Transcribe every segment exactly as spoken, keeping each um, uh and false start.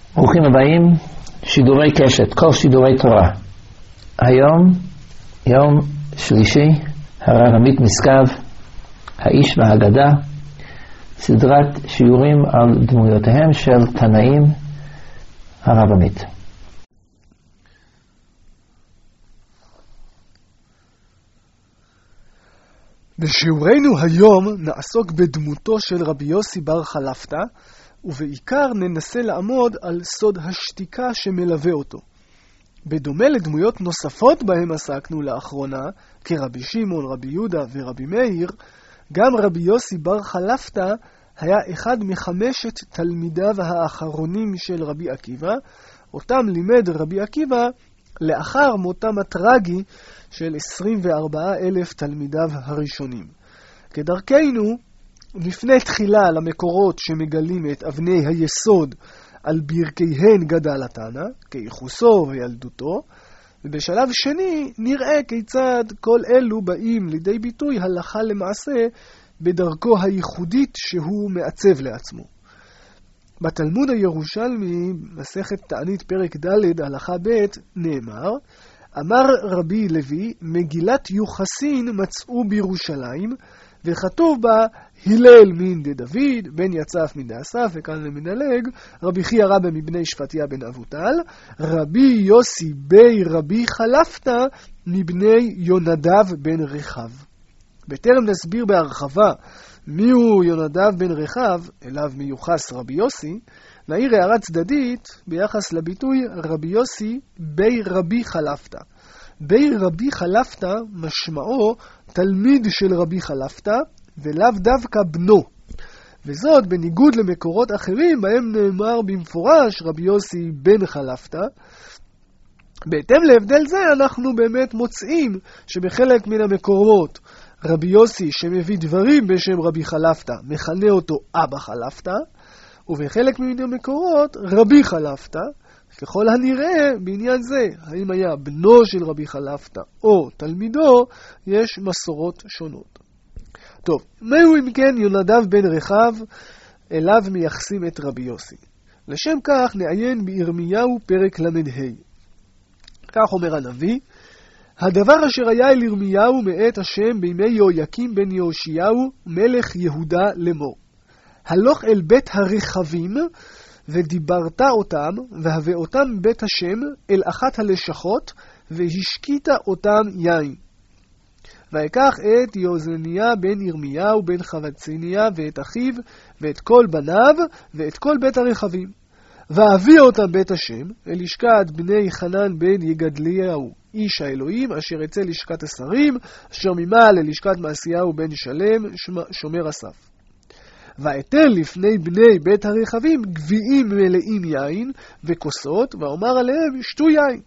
ברוכים הבאים, שידורי קשת, כל שידורי תורה. היום, יום שלישי, הרב עמית משגב, האיש והאגדה, סדרת שיעורים על דמויותיהם של תנאים, הרב עמית. בשיעורנו היום נעסוק בדמותו של רבי יוסי בר חלפתא, ובעיקר ננסה לעמוד על סוד השתיקה שמלווה אותו. בדומה לדמויות נוספות בהם עסקנו לאחרונה, כרבי שמעון, רבי יהודה ורבי מאיר, גם רבי יוסי בר חלפתא היה אחד מחמשת תלמידיו האחרונים של רבי עקיבא, אותם לימד רבי עקיבא לאחר מותם הטרגי של עשרים וארבעה אלף תלמידיו הראשונים. כדרכנו, לפני תחילה למקורות שמגלים את אבני היסוד על ברכיהן גדל התנא, כייחוסו וילדותו, ובשלב שני נראה כיצד כל אלו באים לידי ביטוי הלכה למעשה בדרכו הייחודית שהוא מעצב לעצמו. בתלמוד הירושלמי, מסכת תענית פרק ד' הלכה ב', נאמר, אמר רבי לוי, מגילת יוחסין מצאו בירושלים, וכתוב בה הלל מן דוד, בן יצף מן דאסף, וכאן למדלג, רבי חייא רבא מבני שפטיה בן אבוטל, רבי יוסי בי רבי חלפתא מבני יונדב בן רחב. בטרם נסביר בהרחבה מיהו יונדב בן רחב, אליו מיוחס רבי יוסי, נעיר הערה צדדית ביחס לביטוי רבי יוסי בי רבי חלפתא. בי רבי חלפתא משמעו תלמיד של רבי חלפתא, ולאו דווקא בנו. וזאת בניגוד למקורות אחרים בהם נאמר במפורש רבי יוסי בן חלפתא. בהתאם להבדל זה אנחנו באמת מוצאים שבחלק מן המקורות רבי יוסי שמביא דברים בשם רבי חלפתא מכנה אותו אבא חלפתא, ובחלק מן המקורות רבי חלפתא. ככל הנראה בעניין זה, האם היה בנו של רבי חלפתא או תלמידו, יש מסורות שונות. טוב, מהו אם כן יונדב בן רחב, אליו מייחסים את רבי יוסי? לשם כך נעיין בירמיהו פרק למ"ה. כך אומר הנביא, הדבר אשר היה אל ירמיהו מאת השם בימי יהויקים בן יהושיהו מלך יהודה לאמור. הלוך אל בית הרחבים ודיברת אותם, והבא אותם בית השם אל אחת הלשכות, והשקית אותם יין. ויקח את יוזניה בן ירמיהו בן חבציניה, ואת אחיו, ואת כל בניו, ואת כל בית הרחבים. והביא אותם בית השם אל לשכת בני חנן בן יגדליהו, איש האלוהים, אשר יצא לשכת השרים, אשר ממעל אל לשכת מעשיהו בן שלם, שומר הסף. ואתן לפני בני בית הרחבים גביעים מלאים יין וכוסות, ואומר עליהם שתו יין.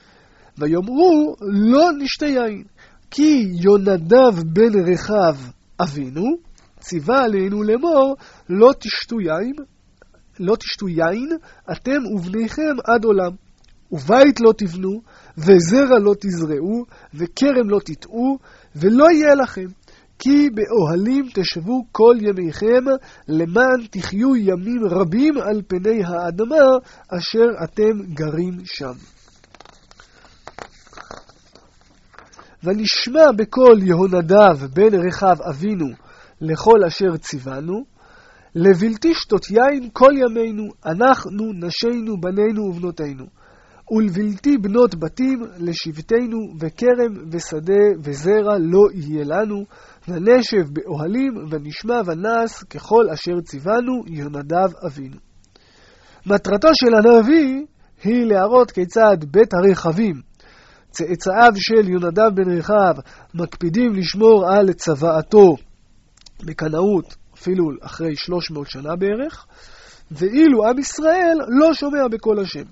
ויאמרו לא נשתה יין, כי יונדב בן רחב אבינו ציווה עלינו לאמור לא תשתו יין, לא תשתו יין אתם ובניכם עד עולם, ובית לא תבנו, וזרע לא תזרעו, וכרם לא תטעו, ולא יהיה לכם. כי באוהלים תשבו כל ימיכם, למען תחיו ימים רבים על פני האדמה, אשר אתם גרים שם. ונשמע בקול יהונדב בן רחב אבינו, לכל אשר ציוונו, לבלתי שתות יין כל ימינו, אנחנו, נשינו, בנינו ובנותינו. ולבלתי בנות בתים לשבטנו, וכרם ושדה וזרע לא יהיה לנו, ונשב באוהלים ונשמע ונעש ככל אשר ציוונו יהונדב אבינו. מטרתו של הנביא היא להראות כיצד בית הרחבים, צאצאיו של יהונדב בן רחב, מקפידים לשמור על צוואתו בקנאות אפילו אחרי שלוש מאות שנה בערך, ואילו עם ישראל לא שומע בקול השם.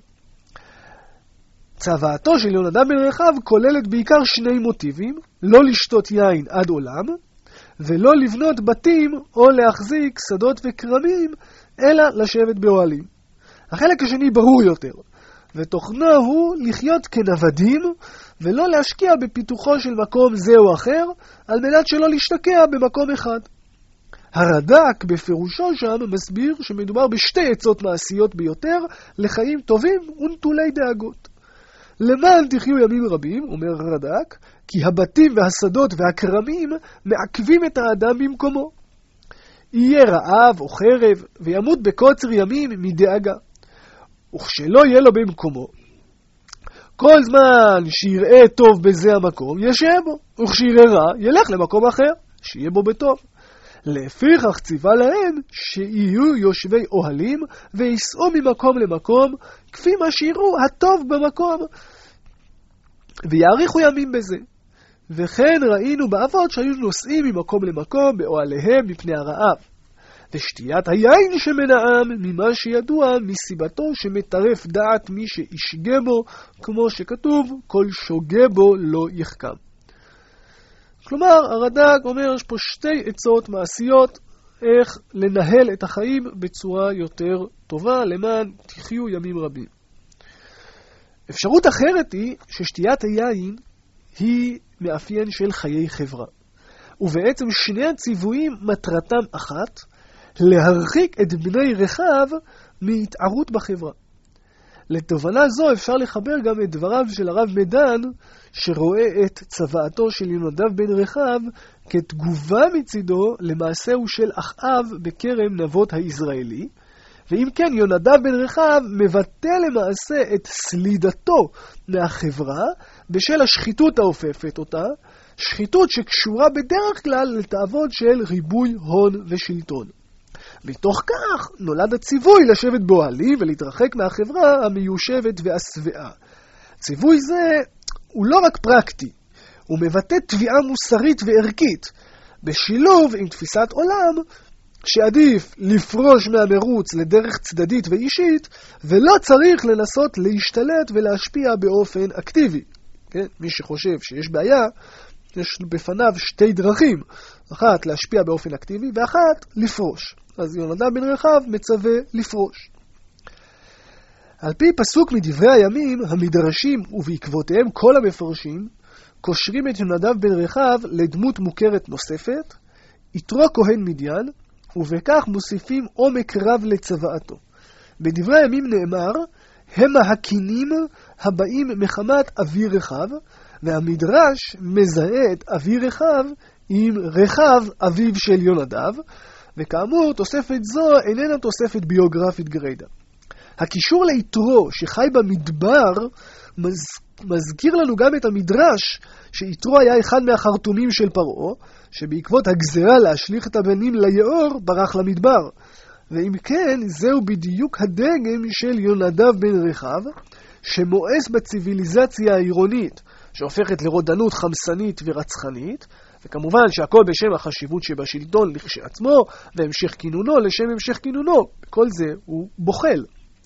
צוואתו של יהונדב בן רחב כוללת בעיקר שני מוטיבים, לא לשתות יין עד עולם, ולא לבנות בתים או להחזיק שדות וקרמים, אלא לשבת באוהלים. החלק השני ברור יותר, ותוכנו הוא לחיות כנוודים, ולא להשקיע בפיתוחו של מקום זה או אחר, על מנת שלא להשתקע במקום אחד. הרד"ק בפירושו שם מסביר שמדובר בשתי עצות מעשיות ביותר לחיים טובים ונטולי דאגות. למען תחיו ימים רבים, אומר הרד"ק, כי הבתים והשדות והכרמים מעכבים את האדם במקומו. יהיה רעב או חרב וימות בקוצר ימים מדאגה. וכשלא יהיה לו במקומו, כל זמן שיראה טוב בזה המקום, ישב בו, וכשיראה רע, ילך למקום אחר, שיהיה בו בטוב. לפיכך ציווה להם שיהיו יושבי אוהלים ויסעו ממקום למקום, כפי מה שיראו הטוב במקום, ויאריכו ימים בזה. וכן ראינו באבות שהיו נוסעים ממקום למקום באוהליהם מפני הרעב. ושתיית היין שמנעם ממה שידוע מסיבתו שמטרף דעת מי שישגה בו, כמו שכתוב, כל שוגה בו לא יחכם. כלומר, הרד"ק אומר, יש פה שתי עצות מעשיות איך לנהל את החיים בצורה יותר טובה, למען תחיו ימים רבים. אפשרות אחרת היא ששתיית היין היא מאפיין של חיי חברה. ובעצם שני הציוויים מטרתם אחת, להרחיק את בני רחב מהתערות בחברה. לתובנה זו אפשר לחבר גם את דבריו של הרב מדן, שרואה את צוואתו של יונדב בן רחב כתגובה מצידו למעשהו של אחאב בכרם נבות הישראלי, ואם כן יונדב בן רחב מבטא למעשה את סלידתו מהחברה בשל השחיתות האופפת אותה, שחיתות שקשורה בדרך כלל לתאוות של ריבוי הון ושלטון. מתוך כך נולד הציווי לשבת באוהלים ולהתרחק מהחברה המיושבת והשבעה. ציווי זה הוא לא רק פרקטי, הוא מבטא תביעה מוסרית וערכית, בשילוב עם תפיסת עולם שעדיף לפרוש מהמרוץ לדרך צדדית ואישית, ולא צריך לנסות להשתלט ולהשפיע באופן אקטיבי. כן? מי שחושב שיש בעיה, יש בפניו שתי דרכים, אחת להשפיע באופן אקטיבי ואחת לפרוש. אז יונדב בן רחב מצווה לפרוש. על פי פסוק מדברי הימים, המדרשים ובעקבותיהם כל המפרשים, קושרים את יונדב בן רחב לדמות מוכרת נוספת, יתרו כהן מדיין, ובכך מוסיפים עומק רב לצוואתו. בדברי הימים נאמר, הם ההקינים הבאים מחמת אבי רחב, והמדרש מזהה את אבי רחב עם רחב אביו של יונדב, וכאמור תוספת זו איננה תוספת ביוגרפית גרידא. הקישור ליתרו שחי במדבר מז... מזכיר לנו גם את המדרש שיתרו היה אחד מהחרטומים של פרעה, שבעקבות הגזרה להשליך את הבנים ליאור ברח למדבר. ואם כן, זהו בדיוק הדגם של יונדב בן רחב, שמואס בציביליזציה העירונית, שהופכת לרודנות חמסנית ורצחנית, וכמובן שהכל בשם החשיבות שבשלטון לכשעצמו, והמשך כינונו לשם המשך כינונו. כל זה הוא בוחל.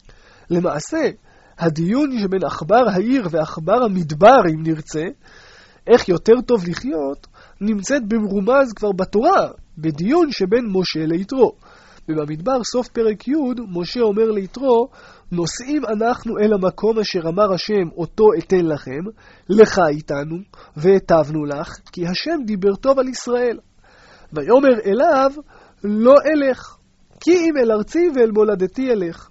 למעשה, הדיון שבין אכבר העיר ואכבר המדבר, אם נרצה, איך יותר טוב לחיות, נמצאת במרומז כבר בתורה, בדיון שבין משה ליתרו. ובמדבר סוף פרק י' משה אומר ליתרו, נוסעים אנחנו אל המקום אשר אמר השם אותו אתן לכם, לך איתנו והטבנו לך, כי השם דיבר טוב על ישראל. ויאמר אליו, לא אלך, כי אם אל ארצי ואל מולדתי אלך.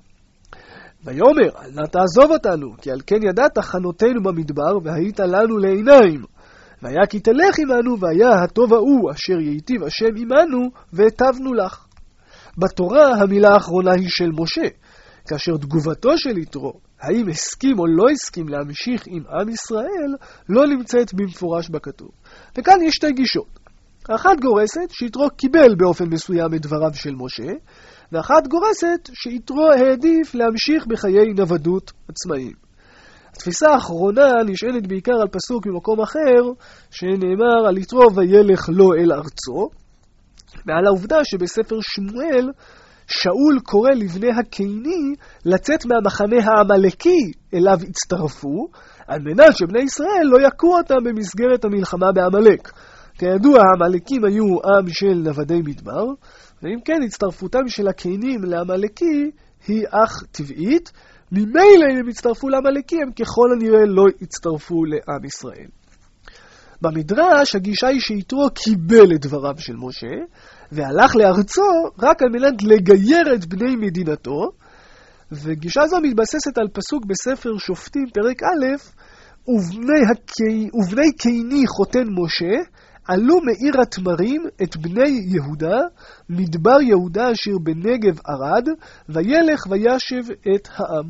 ויאמר, אל נא תעזוב אותנו, כי על כן ידעת חנותינו במדבר והיית לנו לעיניים. והיה כי תלך עמנו, והיה הטוב ההוא אשר ייטיב השם עמנו והטבנו לך. בתורה המילה האחרונה היא של משה, כאשר תגובתו של יתרו, האם הסכים או לא הסכים להמשיך עם עם ישראל, לא נמצאת במפורש בכתוב. וכאן יש שתי גישות. אחת גורסת שיתרו קיבל באופן מסוים את דבריו של משה, ואחת גורסת שיתרו העדיף להמשיך בחיי נוודות עצמאיים. התפיסה האחרונה נשענת בעיקר על פסוק ממקום אחר, שנאמר על יתרו וילך לו אל ארצו, ועל העובדה שבספר שמואל שאול קורא לבני הקייני לצאת מהמחנה העמלקי אליו הצטרפו, על מנת שבני ישראל לא יכו אותם במסגרת המלחמה בעמלק. כידוע, העמלקים היו עם של נוודי מדבר, ואם כן, הצטרפותם של הקיינים לעמלקי היא אך טבעית, ממילא אם הם הצטרפו לעמלקי, הם ככל הנראה לא הצטרפו לעם ישראל. במדרש הגישה היא שיתרו קיבל את דבריו של משה, והלך לארצו רק על מנת לגייר את בני מדינתו, וגישה זו מתבססת על פסוק בספר שופטים פרק א', ובני, הקי... ובני קיני חותן משה, עלו מעיר התמרים את בני יהודה, מדבר יהודה אשר בנגב ערד, וילך וישב את העם.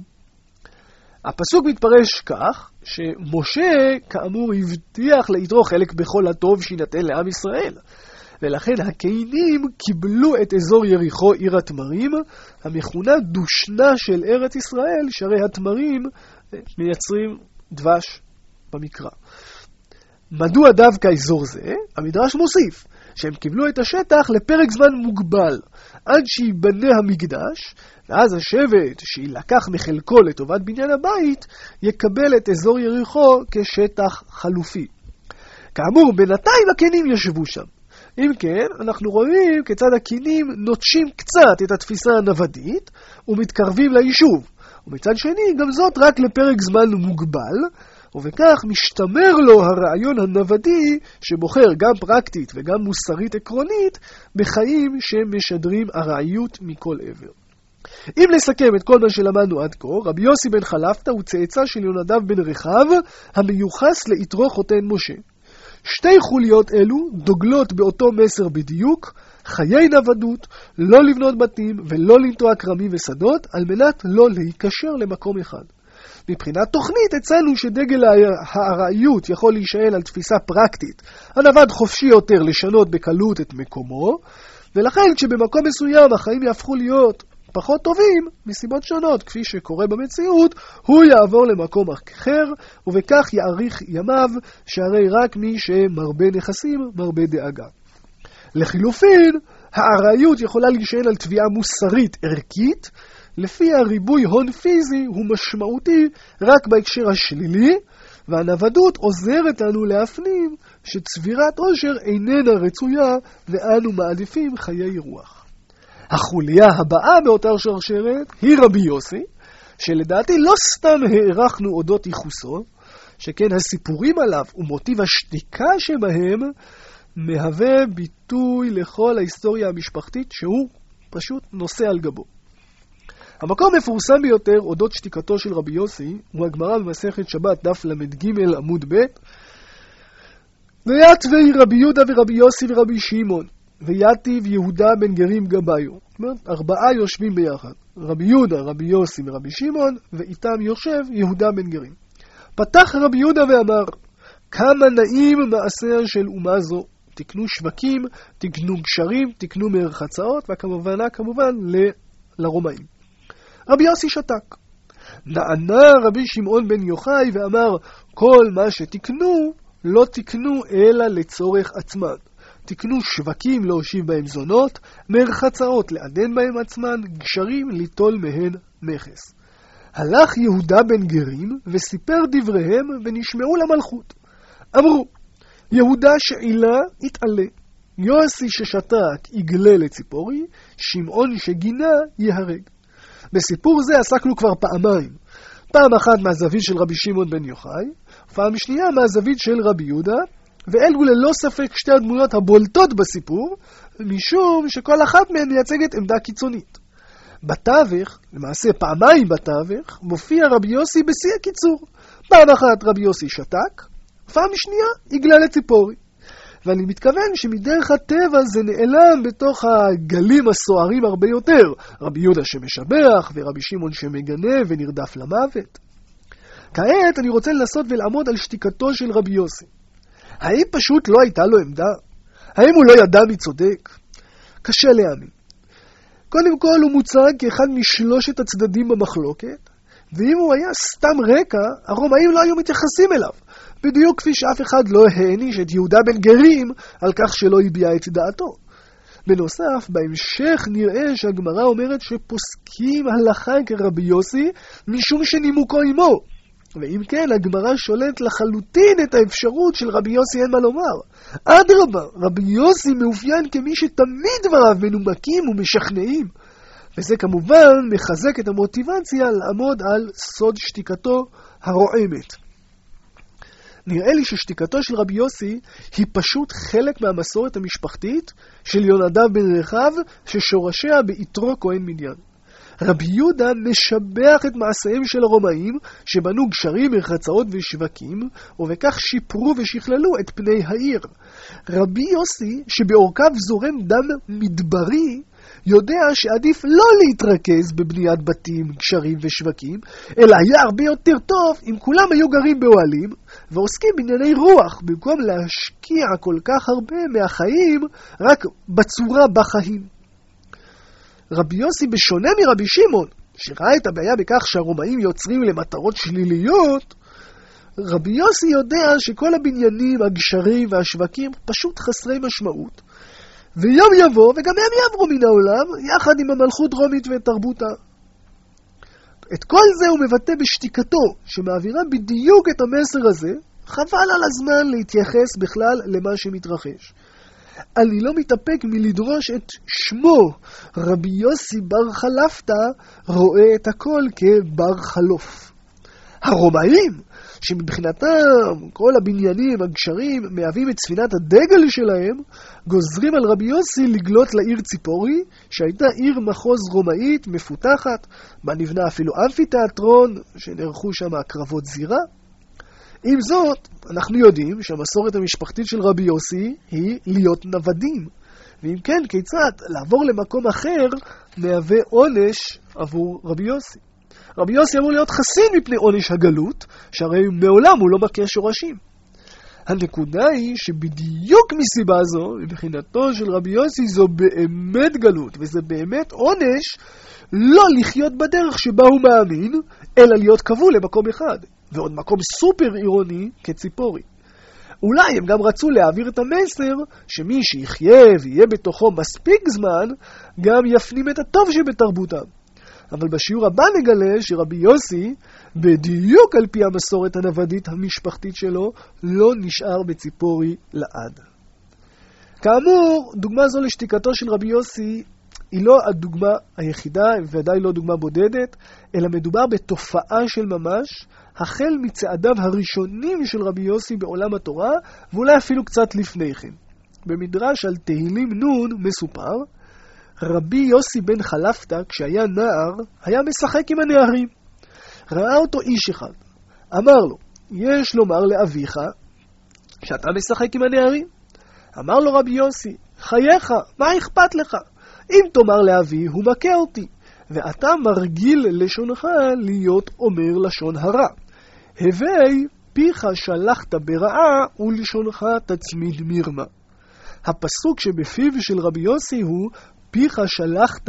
הפסוק מתפרש כך, שמשה כאמור הבטיח ליתרו חלק בכל הטוב שינתן לעם ישראל, ולכן הקיינים קיבלו את אזור יריחו עיר התמרים, המכונה דושנה של ארץ ישראל, שהרי התמרים מייצרים דבש במקרא. מדוע דווקא אזור זה? המדרש מוסיף שהם קיבלו את השטח לפרק זמן מוגבל, עד שיבנה המקדש, ואז השבט שילקח מחלקו לטובת בניין הבית, יקבל את אזור יריחו כשטח חלופי. כאמור, בינתיים הקיינים ישבו שם. אם כן, אנחנו רואים כיצד הקיינים נוטשים קצת את התפיסה הנוודית, ומתקרבים ליישוב. ומצד שני, גם זאת רק לפרק זמן מוגבל, ובכך משתמר לו הרעיון הנוודי שבוחר גם פרקטית וגם מוסרית עקרונית בחיים שמשדרים ארעיות מכל עבר. אם נסכם את כל מה שלמדנו עד כה, רבי יוסי בן חלפתא הוא צאצא של יונדב בן רחב המיוחס ליתרו חותן משה. שתי חוליות אלו דוגלות באותו מסר בדיוק, חיי נוודות, לא לבנות בתים ולא לנטוע כרמים ושדות, על מנת לא להיקשר למקום אחד. מבחינת תוכנית הצענו שדגל הארעיות יכול להישען על תפיסה פרקטית. הנווד חופשי יותר לשנות בקלות את מקומו, ולכן כשבמקום מסוים החיים יהפכו להיות פחות טובים, מסיבות שונות, כפי שקורה במציאות, הוא יעבור למקום אחר, ובכך יאריך ימיו, שהרי רק מי שמרבה נכסים, מרבה דאגה. לחילופין, הארעיות יכולה להישען על תביעה מוסרית ערכית, לפי הריבוי הון פיזי הוא משמעותי רק בהקשר השלילי, והנוודות עוזרת לנו להפנים שצבירת עושר איננה רצויה, ואנו מעדיפים חיי רוח. החוליה הבאה באותה שרשרת היא רבי יוסי, שלדעתי לא סתם הערכנו אודות ייחוסו, שכן הסיפורים עליו ומוטיב השתיקה שבהם מהווה ביטוי לכל ההיסטוריה המשפחתית שהוא פשוט נושא על גבו. המקום המפורסם ביותר אודות שתיקתו של רבי יוסי הוא הגמרא במסכת שבת דף למד ג' עמוד ב', ויתבי רבי יהודה ורבי יוסי ורבי שמעון ויתיב יהודה בן גרים גבאיו. זאת אומרת, ארבעה יושבים ביחד, רבי יהודה, רבי יוסי ורבי שמעון, ואיתם יושב יהודה בן גרים. פתח רבי יהודה ואמר, כמה נעים מעשה של אומה זו, תקנו שווקים, תקנו גשרים, תקנו מרחצאות, וכמובן כמובן ל... לרומאים. רבי יוסי שתק. נענה רבי שמעון בן יוחאי ואמר, כל מה שתקנו לא תקנו אלא לצורך עצמן. תקנו שווקים להושיב בהם זונות, מרחצאות לעדן בהם עצמן, גשרים ליטול מהן מכס. הלך יהודה בן גרים וסיפר דבריהם ונשמעו למלכות. אמרו, יהודה שעילה יתעלה, יוסי ששתק יגלה לציפורי, שמעון שגינה יהרג. בסיפור זה עסקנו כבר פעמיים. פעם אחת מהזווית של רבי שמעון בן יוחאי, ופעם שנייה מהזווית של רבי יהודה, ואלו ללא ספק שתי הדמויות הבולטות בסיפור, משום שכל אחת מהן מייצגת עמדה קיצונית. בתווך, למעשה פעמיים בתווך, מופיע רבי יוסי בשיא הקיצור. פעם אחת רבי יוסי שתק, ופעם שנייה יגלה לציפורי. ואני מתכוון שמדרך הטבע זה נעלם בתוך הגלים הסוערים הרבה יותר. רבי יהודה שמשבח ורבי שמעון שמגנה ונרדף למוות. כעת אני רוצה לנסות ולעמוד על שתיקתו של רבי יוסי. האם פשוט לא הייתה לו עמדה? האם הוא לא ידע מי צודק? קשה להאמין. קודם כל הוא מוצג כאחד משלושת הצדדים במחלוקת, ואם הוא היה סתם רקע, הרומאים לא היו מתייחסים אליו. בדיוק כפי שאף אחד לא העניש את יהודה בן גרים על כך שלא הביע את דעתו. בנוסף, בהמשך נראה שהגמרא אומרת שפוסקים הלכה כרבי יוסי משום שנימוקו עמו. ואם כן, הגמרא שולט לחלוטין את האפשרות של רבי יוסי אין מה לומר. אדרבה, רבי יוסי מאופיין כמי שתמיד דבריו מנומקים ומשכנעים. וזה כמובן מחזק את המוטיבציה לעמוד על סוד שתיקתו הרועמת. נראה לי ששתיקתו של רבי יוסי היא פשוט חלק מהמסורת המשפחתית של יונדב בן רחב ששורשיה ביתרו כהן מדיין. רבי יהודה משבח את מעשיהם של הרומאים שבנו גשרים, מרחצאות ושווקים, ובכך שיפרו ושכללו את פני העיר. רבי יוסי שבאורקיו זורם דם מדברי יודע שעדיף לא להתרכז בבניית בתים, גשרים ושווקים, אלא היה הרבה יותר טוב אם כולם היו גרים באוהלים ועוסקים בענייני רוח, במקום להשקיע כל כך הרבה מהחיים רק בצורה בחיים. רבי יוסי בשונה מרבי שמעון, שראה את הבעיה בכך שהרומאים יוצרים למטרות שליליות, רבי יוסי יודע שכל הבניינים, הגשרים והשווקים פשוט חסרי משמעות, ויום יבוא וגם הם יעברו מן העולם יחד עם המלכות רומית ותרבותה. את כל זה הוא מבטא בשתיקתו, שמעבירה בדיוק את המסר הזה. חבל על הזמן להתייחס בכלל למה שמתרחש. אני לא מתאפק מלדרוש את שמו. רבי יוסי בר חלפתא רואה את הכל כבר חלוף. הרומאים, שמבחינתם כל הבניינים, הגשרים, מהווים את ספינת הדגל שלהם, גוזרים על רבי יוסי לגלות לעיר ציפורי, שהייתה עיר מחוז רומאית מפותחת, בה נבנה אפילו אמפיתיאטרון, שנערכו שם הקרבות זירה. עם זאת, אנחנו יודעים שהמסורת המשפחתית של רבי יוסי היא להיות נוודים. ואם כן, כיצד לעבור למקום אחר מהווה עונש עבור רבי יוסי? רבי יוסי אמור להיות חסין מפני עונש הגלות, שהרי מעולם הוא לא מכה שורשים. הנקודה היא שבדיוק מסיבה זו, מבחינתו של רבי יוסי זו באמת גלות, וזה באמת עונש לא לחיות בדרך שבה הוא מאמין, אלא להיות כבול למקום אחד, ועוד מקום סופר עירוני כציפורי. אולי הם גם רצו להעביר את המסר שמי שיחיה ויהיה בתוכו מספיק זמן, גם יפנים את הטוב שבתרבותם. אבל בשיעור הבא נגלה שרבי יוסי, בדיוק על פי המסורת הנוודית המשפחתית שלו, לא נשאר בציפורי לעד. כאמור, דוגמה זו לשתיקתו של רבי יוסי היא לא הדוגמה היחידה, ודאי לא דוגמה בודדת, אלא מדובר בתופעה של ממש, החל מצעדיו הראשונים של רבי יוסי בעולם התורה, ואולי אפילו קצת לפני כן. במדרש על תהילים נון מסופר, רבי יוסי בן חלפתא, כשהיה נער, היה משחק עם הנערים. ראה אותו איש אחד. אמר לו, יש לומר לאביך שאתה משחק עם הנערים? אמר לו רבי יוסי, חייך, מה אכפת לך? אם תאמר לאבי, הוא מכה אותי, ואתה מרגיל לשונך להיות אומר לשון הרע. הווי פיך שלחת ברעה ולשונך תצמיד מרמה. הפסוק שבפיו של רבי יוסי הוא פיך שלחת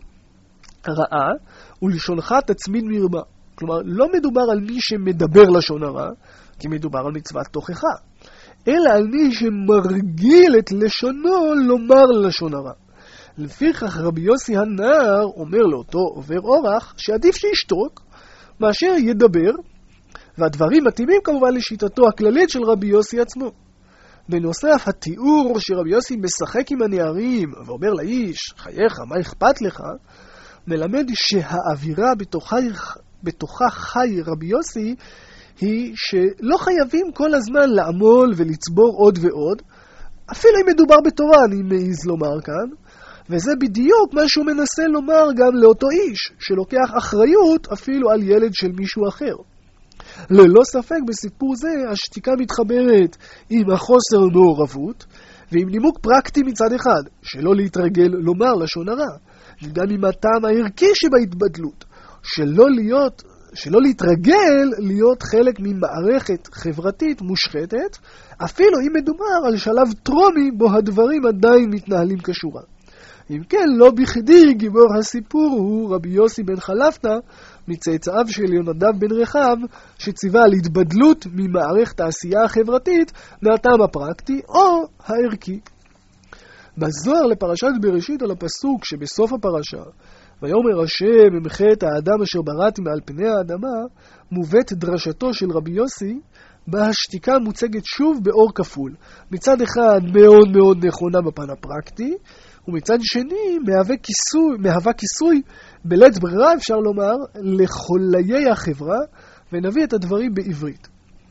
ברעה ולשונך תצמיד מרמה. כלומר, לא מדובר על מי שמדבר לשון הרע, כי מדובר על מצוות תוכחה, אלא על מי שמרגיל את לשונו לומר לשון הרע. לפיכך רבי יוסי הנער אומר לאותו עובר אורח שעדיף שישתוק מאשר ידבר, והדברים מתאימים כמובן לשיטתו הכללית של רבי יוסי עצמו. בנוסף, התיאור שרבי יוסי משחק עם הנערים ואומר לאיש, חייך, מה אכפת לך, מלמד שהאווירה בתוכה, בתוכה חי רבי יוסי היא שלא חייבים כל הזמן לעמול ולצבור עוד ועוד, אפילו אם מדובר בתורה, אני מעיז לומר כאן, וזה בדיוק מה שהוא מנסה לומר גם לאותו איש, שלוקח אחריות אפילו על ילד של מישהו אחר. ללא ספק בסיפור זה השתיקה מתחברת עם החוסר מעורבות, ועם נימוק פרקטי מצד אחד, שלא להתרגל לומר לשון הרע, וגם עם הטעם הערכי שבהתבדלות, שלא להיות, שלא להתרגל להיות חלק ממערכת חברתית מושחתת, אפילו אם מדובר על שלב טרומי בו הדברים עדיין מתנהלים כשורה. אם כן, לא בכדי גיבור הסיפור הוא רבי יוסי בן חלפתא, מצאצאיו של יונדב בן רחב, שציווה על התבדלות ממערכת העשייה החברתית מהטעם הפרקטי או הערכי. בזוהר לפרשת בראשית על הפסוק שבסוף הפרשה, ויאמר השם אמחה את האדם אשר בראתי מעל פני האדמה, מובאת דרשתו של רבי יוסי, בה השתיקה מוצגת שוב באור כפול. מצד אחד מאוד מאוד נכונה בפן הפרקטי, ומצד שני מהווה כיסוי, מהווה כיסוי בלית ברירה אפשר לומר לחוליי החברה, ונביא את הדברים בעברית.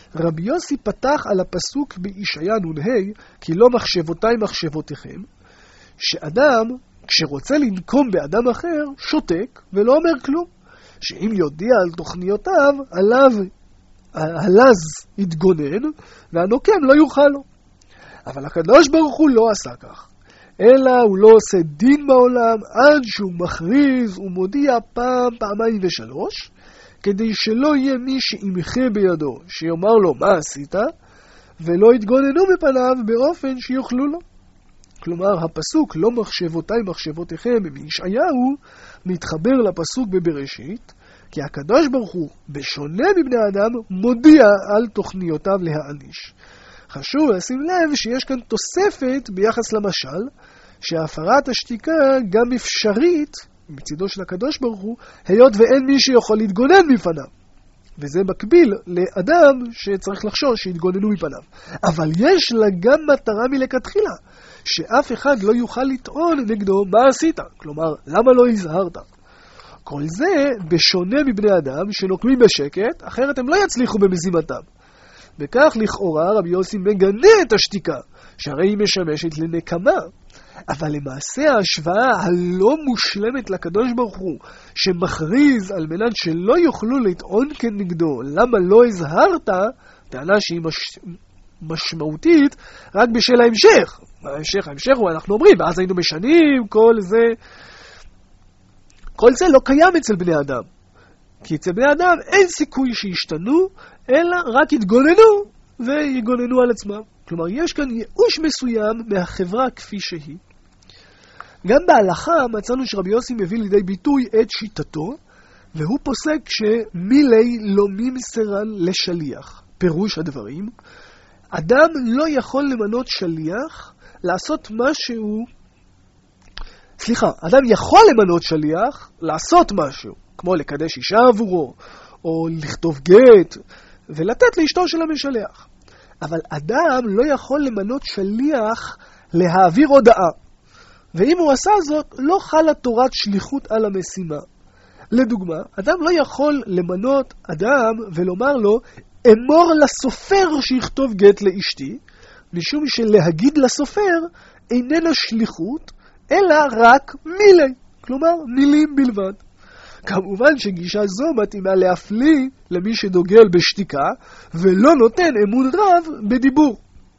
רבי יוסי פתח על הפסוק בישעיה נ"ה, כי לא מחשבותיי מחשבותיכם, שאדם, כשרוצה לנקום באדם אחר, שותק ולא אומר כלום. שאם יודיע על תוכניותיו, עליו הלז יתגונן, והנוקם לא יוכל לו. אבל הקדוש ברוך הוא לא עשה כך, אלא הוא לא עושה דין בעולם עד שהוא מכריז ומודיע פעם, פעמיים ושלוש, כדי שלא יהיה מי שימחה בידו, שיאמר לו מה עשית, ולא יתגוננו מפניו באופן שיוכלו לו. כלומר, הפסוק לא מחשבותיי מחשבותיכם בישעיהו מתחבר לפסוק בבראשית, כי הקדוש ברוך הוא, בשונה מבני אדם, מודיע על תוכניותיו להעניש. חשוב לשים לב שיש כאן תוספת ביחס למשל, שהפרת השתיקה גם אפשרית מצידו של הקדוש ברוך הוא, היות ואין מי שיכול להתגונן מפניו. וזה מקביל לאדם שצריך לחשוש שיתגוננו מפניו. אבל יש לה גם מטרה מלכתחילה, שאף אחד לא יוכל לטעון נגדו מה עשית. כלומר, למה לא הזהרת? כל זה בשונה מבני אדם שנוקמים בשקט, אחרת הם לא יצליחו במזימתם. וכך לכאורה רבי יוסי מגנה את השתיקה, שהרי היא משמשת לנקמה. אבל למעשה ההשוואה הלא מושלמת לקדוש ברוך הוא, שמכריז על מנת שלא יוכלו לטעון כנגדו, למה לא הזהרת, טענה שהיא מש... משמעותית רק בשל ההמשך. ההמשך, ההמשך הוא, אנחנו אומרים, ואז היינו משנים, כל זה, כל זה לא קיים אצל בני אדם. כי אצל בני אדם אין סיכוי שישתנו, אלא רק יתגוננו ויגוננו על עצמם. כלומר, יש כאן ייאוש מסוים מהחברה כפי שהיא. גם בהלכה מצאנו שרבי יוסי מביא לידי ביטוי את שיטתו, והוא פוסק שמילי לא ממסרן לשליח. פירוש הדברים, אדם לא יכול למנות שליח לעשות משהו, סליחה, אדם יכול למנות שליח לעשות משהו, כמו לקדש אישה עבורו, או לכתוב גט, ולתת לאשתו של המשלח. אבל אדם לא יכול למנות שליח להעביר הודעה. ואם הוא עשה זאת, לא חלה תורת שליחות על המשימה. לדוגמה, אדם לא יכול למנות אדם ולומר לו, אמור לסופר שיכתוב גט לאשתי, משום שלהגיד לסופר איננה שליחות, אלא רק מילי, כלומר מילים בלבד. כמובן שגישה זו מתאימה להפליא למי שדוגל בשתיקה, ולא נותן אמון רב בדיבור.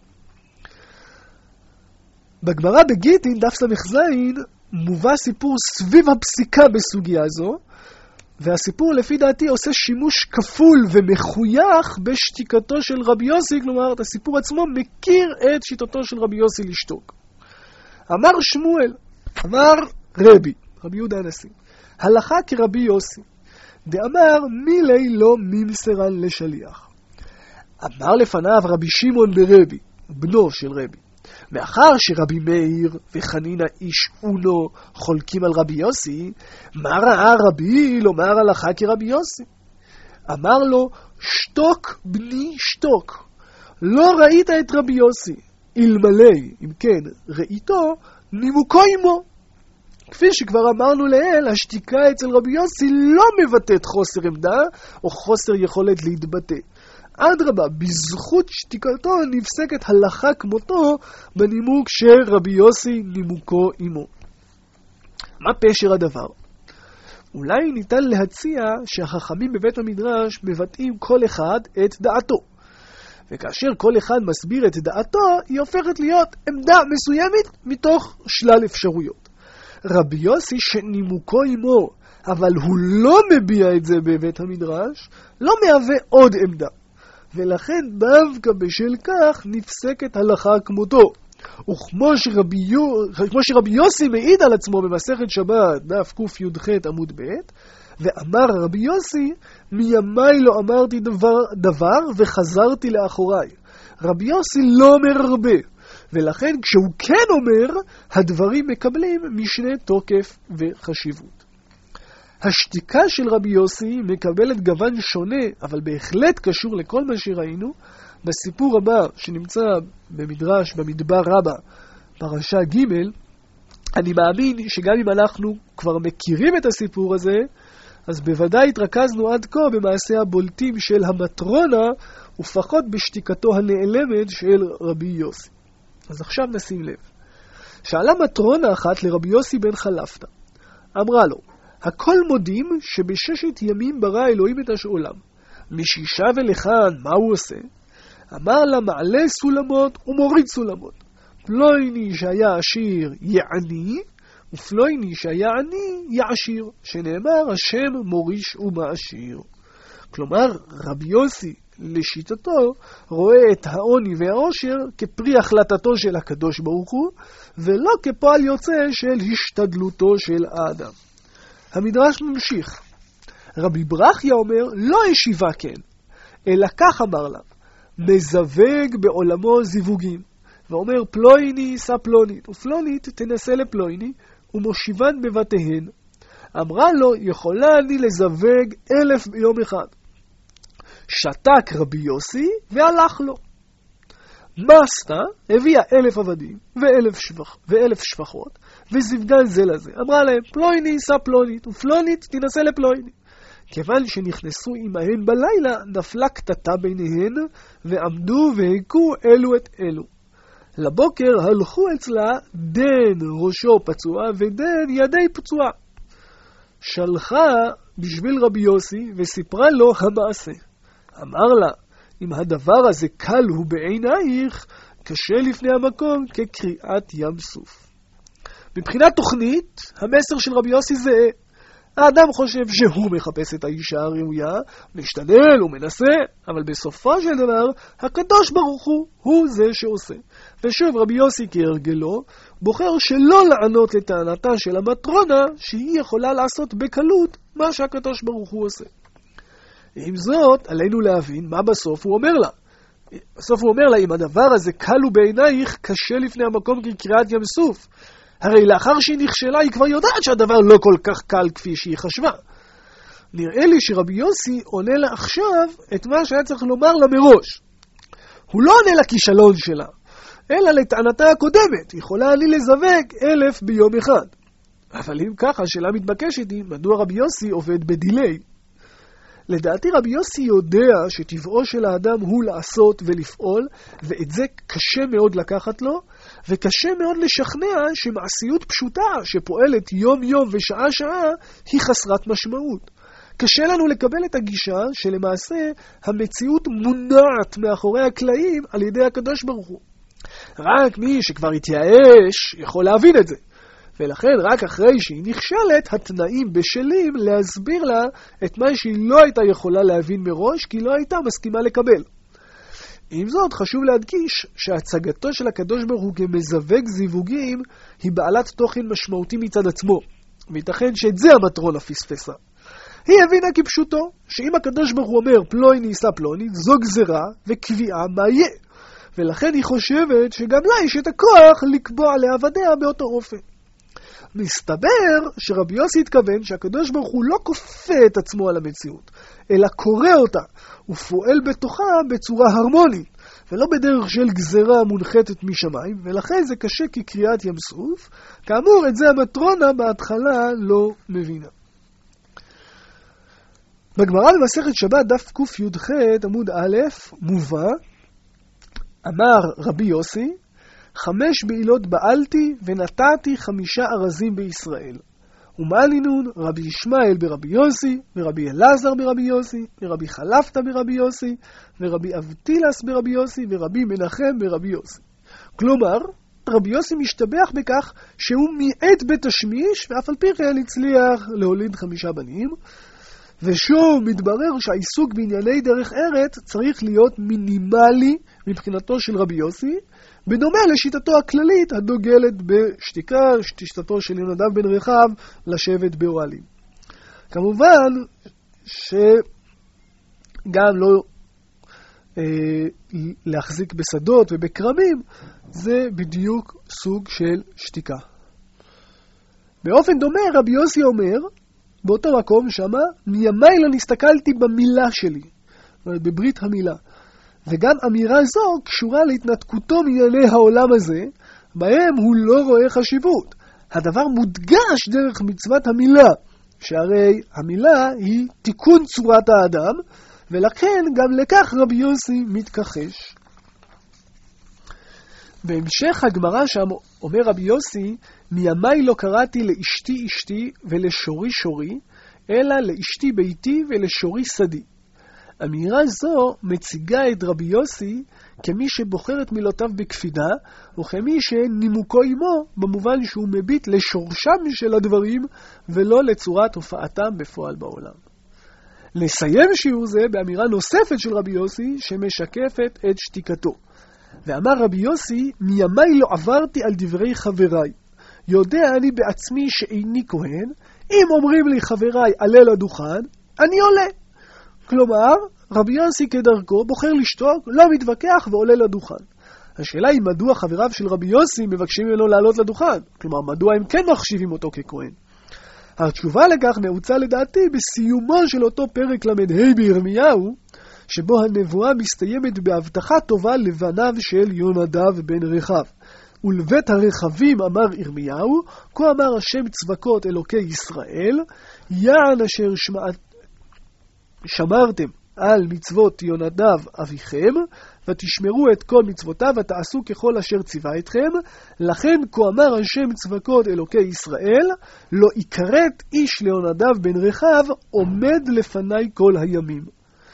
בגמרא בגיטין, דף ס"ז, מובא סיפור סביב הפסיקה בסוגיה זו, והסיפור לפי דעתי עושה שימוש כפול ומחוייך בשתיקתו של רבי יוסי, כלומר, את הסיפור עצמו מכיר את שיטתו של רבי יוסי לשתוק. אמר שמואל, אמר רבי, רבי יהודה הנשיא, הלכה כרבי יוסי, דאמר מילי לא ממסרן לשליח. אמר לפניו רבי שמעון ברבי, בנו של רבי, מאחר שרבי מאיר וחנינה איש אונו חולקים על רבי יוסי, מה ראה רבי לומר הלכה כרבי יוסי? אמר לו, שתוק בני שתוק, לא ראית את רבי יוסי, אלמלא, אם כן, ראיתו, נימוקו עמו. כפי שכבר אמרנו לאל, השתיקה אצל רבי יוסי לא מבטאת חוסר עמדה או חוסר יכולת להתבטא. אדרבה, בזכות שתיקתו נפסקת הלכה כמותו בנימוק שרבי יוסי נימוקו עמו. מה פשר הדבר? אולי ניתן להציע שהחכמים בבית המדרש מבטאים כל אחד את דעתו. וכאשר כל אחד מסביר את דעתו, היא הופכת להיות עמדה מסוימת מתוך שלל אפשרויות. רבי יוסי שנימוקו עמו, אבל הוא לא מביע את זה בבית המדרש, לא מהווה עוד עמדה. ולכן דווקא בשל כך נפסקת הלכה כמותו. וכמו שרבי, כמו שרבי יוסי מעיד על עצמו במסכת שבת, דף קי"ח עמוד ב', ואמר רבי יוסי, מימיי לא אמרתי דבר, דבר וחזרתי לאחוריי. רבי יוסי לא אומר הרבה, ולכן כשהוא כן אומר, הדברים מקבלים משנה תוקף וחשיבות. השתיקה של רבי יוסי מקבלת גוון שונה, אבל בהחלט קשור לכל מה שראינו, בסיפור הבא שנמצא במדרש, במדבר רבה, פרשה ג'. אני מאמין שגם אם אנחנו כבר מכירים את הסיפור הזה, אז בוודאי התרכזנו עד כה במעשה הבולטים של המטרונה, ופחות בשתיקתו הנעלמת של רבי יוסי. אז עכשיו נשים לב. שאלה מטרונה אחת לרבי יוסי בן חלפתא. אמרה לו, הכל מודים שבששת ימים ברא אלוהים את העולם. משישה ולכאן, מה הוא עושה? אמר לה, מעלה סולמות ומוריד סולמות. פלויני שהיה עשיר יעני, ופלויני שהיה עני יעשיר, שנאמר השם מוריש ומעשיר. כלומר, רבי יוסי לשיטתו רואה את העוני והעושר כפרי החלטתו של הקדוש ברוך הוא, ולא כפועל יוצא של השתדלותו של האדם. המדרש ממשיך. רבי ברכיה אומר, לא השיבה כן, אלא כך אמר לה, מזווג בעולמו זיווגים, ואומר פלויני שא פלונית, ופלונית תנסה לפלויני, ומושיבן בבתיהן. אמרה לו, יכולה אני לזווג אלף ביום אחד. שתק רבי יוסי והלך לו. מה עשתה? הביאה אלף עבדים ואלף, שבח, ואלף שפחות, וזיווגן זה לזה. אמרה להם, פלויני שא פלונית, ופלונית תנסה לפלויני. כיוון שנכנסו עמהן בלילה, נפלה קטטה ביניהן, ועמדו והיכו אלו את אלו. לבוקר הלכו אצלה דן ראשו פצוע ודן ידי פצוע. שלחה בשביל רבי יוסי וסיפרה לו המעשה. אמר לה, אם הדבר הזה קל הוא בעינייך, קשה לפני המקום כקריאת ים סוף. מבחינת תוכנית, המסר של רבי יוסי זה, האדם חושב שהוא מחפש את האישה הראויה, משתדל ומנסה, אבל בסופו של דבר, הקדוש ברוך הוא, הוא זה שעושה. ושוב רבי יוסי כהרגלו, בוחר שלא לענות לטענתה של המטרונה, שהיא יכולה לעשות בקלות מה שהקדוש ברוך הוא עושה. עם זאת, עלינו להבין מה בסוף הוא אומר לה. בסוף הוא אומר לה, אם הדבר הזה קל הוא בעינייך, קשה לפני המקום כקריאת ים סוף. הרי לאחר שהיא נכשלה, היא כבר יודעת שהדבר לא כל כך קל כפי שהיא חשבה. נראה לי שרבי יוסי עונה לה עכשיו את מה שהיה צריך לומר לה מראש. הוא לא עונה לכישלון שלה, אלא לטענתה הקודמת. יכולה אני לזווג אלף ביום אחד. אבל אם ככה, השאלה מתבקשת היא, מדוע רבי יוסי עובד בדילי? לדעתי רבי יוסי יודע שטבעו של האדם הוא לעשות ולפעול, ואת זה קשה מאוד לקחת לו, וקשה מאוד לשכנע שמעשיות פשוטה שפועלת יום יום ושעה שעה היא חסרת משמעות. קשה לנו לקבל את הגישה שלמעשה המציאות מונעת מאחורי הקלעים על ידי הקדוש ברוך הוא. רק מי שכבר התייאש יכול להבין את זה. ולכן רק אחרי שהיא נכשלת, התנאים בשלים להסביר לה את מה שהיא לא הייתה יכולה להבין מראש, כי לא הייתה מסכימה לקבל. עם זאת, חשוב להדגיש שהצגתו של הקדוש ברוך הוא כמזווג זיווגים היא בעלת תוכן משמעותי מצד עצמו. וייתכן שאת זה המטרונה פספסה. היא הבינה כפשוטו שאם הקדוש ברוך הוא אומר פלויני שא פלונית, זו גזרה וקביעה מה יהיה. ולכן היא חושבת שגם לה יש את הכוח לקבוע לעבדיה באותו אופן. מסתבר שרבי יוסי התכוון שהקדוש ברוך הוא לא כופה את עצמו על המציאות, אלא קורא אותה ופועל בתוכה בצורה הרמונית, ולא בדרך של גזרה מונחתת משמיים, ולכן זה קשה כקריאת ים סוף. כאמור, את זה המטרונה בהתחלה לא מבינה. בגמרא במסכת שבת דף קי"ח עמוד א' מובא, אמר רבי יוסי, חמש בעילות בעלתי ונתתי חמישה ארזים בישראל. ומלינון רבי ישמעאל ברבי יוסי, ורבי אלעזר ברבי יוסי, ורבי חלפתא ברבי יוסי, ורבי אבטילס ברבי יוסי, ורבי מנחם ברבי יוסי. כלומר, רבי יוסי משתבח בכך שהוא מיעט בתשמיש, ואף על פי כן הצליח להוליד חמישה בנים. ושוב מתברר שהעיסוק בענייני דרך ארץ צריך להיות מינימלי מבחינתו של רבי יוסי, בדומה לשיטתו הכללית הדוגלת בשתיקה, שיטתו של יהונדב בן רחב לשבת באוהלים. כמובן שגם לא אה, להחזיק בשדות ובקרמים, זה בדיוק סוג של שתיקה. באופן דומה רבי יוסי אומר, באותו מקום שמה, מימי לא נסתכלתי במילה שלי, בברית המילה. וגם אמירה זו קשורה להתנתקותו מענייני העולם הזה, בהם הוא לא רואה חשיבות. הדבר מודגש דרך מצוות המילה, שהרי המילה היא תיקון צורת האדם, ולכן גם לכך רבי יוסי מתכחש. בהמשך הגמרא שם אומר רבי יוסי, מימי לא קראתי לאשתי אשתי ולשורי שורי, אלא לאשתי ביתי ולשורי שדי. אמירה זו מציגה את רבי יוסי כמי שבוחר את מילותיו בקפידה, וכמי שנימוקו עמו במובן שהוא מביט לשורשם של הדברים ולא לצורת הופעתם בפועל בעולם. לסיים שיעור זה באמירה נוספת של רבי יוסי שמשקפת את שתיקתו. ואמר רבי יוסי, מימי לא עברתי על דברי חבריי. יודע אני בעצמי שאיני כהן, אם אומרים לי חבריי עלה לדוכן, אני עולה. כלומר, רבי יוסי כדרכו בוחר לשתוק, לא מתווכח ועולה לדוכן. השאלה היא מדוע חבריו של רבי יוסי מבקשים ממנו לעלות לדוכן? כלומר, מדוע הם כן מחשיבים אותו ככהן? התשובה לכך נעוצה לדעתי בסיומו של אותו פרק למ"ה בירמיהו, שבו הנבואה מסתיימת בהבטחה טובה לבניו של יונדב בן רחב. ולבית הרחבים אמר ירמיהו, כה אמר השם צבקות אלוקי ישראל, יען אשר שמעת, שמרתם על מצוות יונדב אביכם, ותשמרו את כל מצוותיו, ותעשו ככל אשר ציווה אתכם, לכן כה אמר השם צבקות אלוקי ישראל, לא יכרת איש ליונדב בן רחב, עומד לפני כל הימים.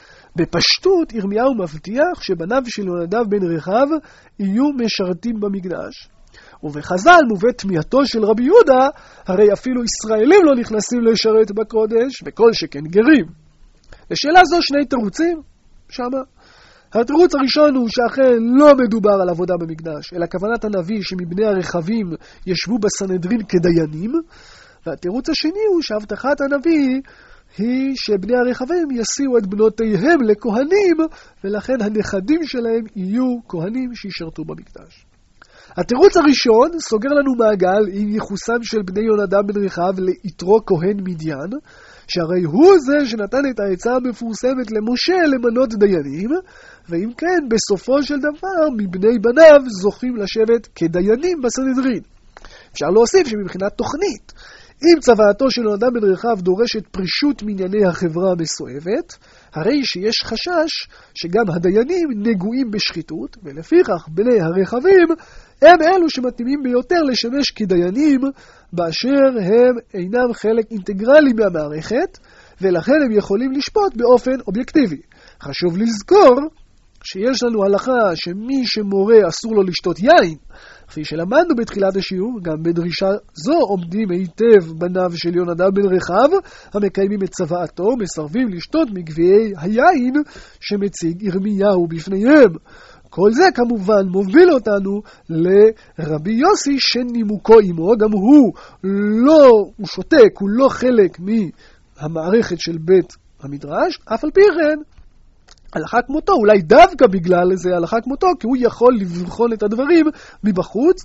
בפשטות ירמיהו מבטיח שבניו של יונדב בן רחב יהיו משרתים במקדש. ובחז"ל מובאת תמיהתו של רבי יהודה, הרי אפילו ישראלים לא נכנסים לשרת בקודש, וכל שכן גרים. לשאלה זו שני תירוצים שמה. התירוץ הראשון הוא שאכן לא מדובר על עבודה במקדש, אלא כוונת הנביא שמבני הרחבים ישבו בסנהדרין כדיינים, והתירוץ השני הוא שהבטחת הנביא היא שבני הרחבים יסיעו את בנותיהם לכהנים, ולכן הנכדים שלהם יהיו כהנים שישרתו במקדש. התירוץ הראשון סוגר לנו מעגל עם ייחוסם של בני יונדב בן רחב ליתרו כהן מדיין, שהרי הוא זה שנתן את העצה המפורסמת למשה למנות דיינים, ואם כן, בסופו של דבר, מבני בניו זוכים לשבת כדיינים בסנהדרין. אפשר להוסיף שמבחינת תוכנית, אם צוואתו של יונדב בן רחב דורשת פרישות מענייני החברה המסואבת, הרי שיש חשש שגם הדיינים נגועים בשחיתות, ולפיכך בני הרחבים הם אלו שמתאימים ביותר לשמש כדיינים, באשר הם אינם חלק אינטגרלי מהמערכת, ולכן הם יכולים לשפוט באופן אובייקטיבי. חשוב לזכור שיש לנו הלכה שמי שמורה אסור לו לשתות יין, כפי שלמדנו בתחילת השיעור, גם בדרישה זו עומדים היטב בניו של יונדב בן רחב, המקיימים את צוואתו, מסרבים לשתות מגביעי היין שמציג ירמיהו בפניהם. כל זה כמובן מוביל אותנו לרבי יוסי שנימוקו עמו, גם הוא לא, הוא שותק, הוא לא חלק מהמערכת של בית המדרש, אף על פי כן, הלכה כמותו, אולי דווקא בגלל זה הלכה כמותו, כי הוא יכול לבחון את הדברים מבחוץ,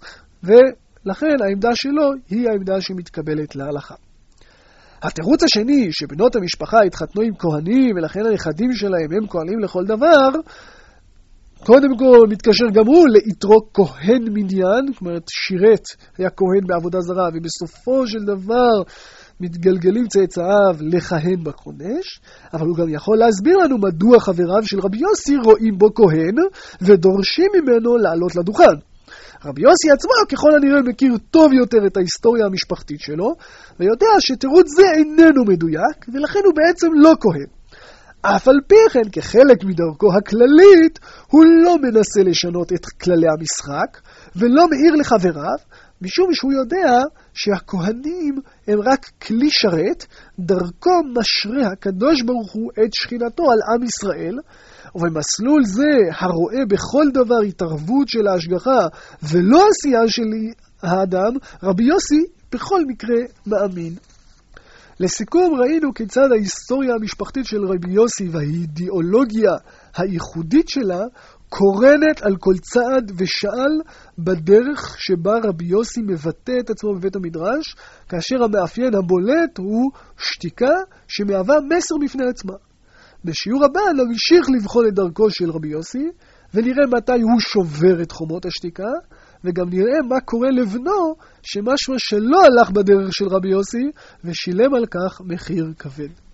ולכן העמדה שלו היא העמדה שמתקבלת להלכה. התירוץ השני, שבנות המשפחה התחתנו עם כהנים, ולכן הנכדים שלהם הם כהנים לכל דבר, קודם כל מתקשר גם הוא ליתרו כהן מדיין, זאת אומרת שירת, היה כהן בעבודה זרה, ובסופו של דבר מתגלגלים צאצאיו לכהן בקודש, אבל הוא גם יכול להסביר לנו מדוע חבריו של רבי יוסי רואים בו כהן, ודורשים ממנו לעלות לדוכן. רבי יוסי עצמו ככל הנראה מכיר טוב יותר את ההיסטוריה המשפחתית שלו, ויודע שתירוץ זה איננו מדויק, ולכן הוא בעצם לא כהן. אף על פי כן, כחלק מדרכו הכללית, הוא לא מנסה לשנות את כללי המשחק, ולא מעיר לחבריו, משום שהוא יודע שהכהנים הם רק כלי שרת, דרכו משרה הקדוש ברוך הוא את שכינתו על עם ישראל, ובמסלול זה הרואה בכל דבר התערבות של ההשגחה, ולא עשייה של האדם, רבי יוסי בכל מקרה מאמין. לסיכום, ראינו כיצד ההיסטוריה המשפחתית של רבי יוסי והאידיאולוגיה הייחודית שלה קורנת על כל צעד ושאל בדרך שבה רבי יוסי מבטא את עצמו בבית המדרש, כאשר המאפיין הבולט הוא שתיקה שמהווה מסר בפני עצמה. בשיעור הבא נמשיך לבחון את דרכו של רבי יוסי, ונראה מתי הוא שובר את חומות השתיקה, וגם נראה מה קורה לבנו, שמשמע שלא הלך בדרך של רבי יוסי, ושילם על כך מחיר כבד.